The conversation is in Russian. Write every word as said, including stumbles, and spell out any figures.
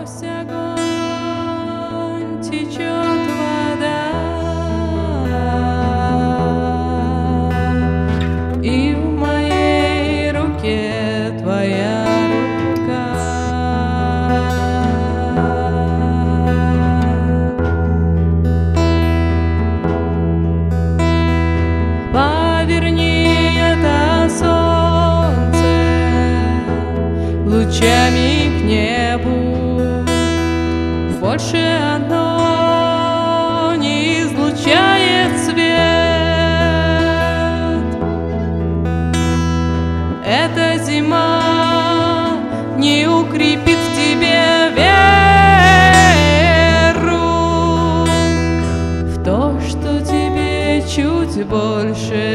Сквозь огонь течет вода, и в моей руке твоя рука. Поверни это солнце лучами к небу, больше оно не излучает свет. Эта зима не укрепит в тебе веру в то, что тебе чуть больше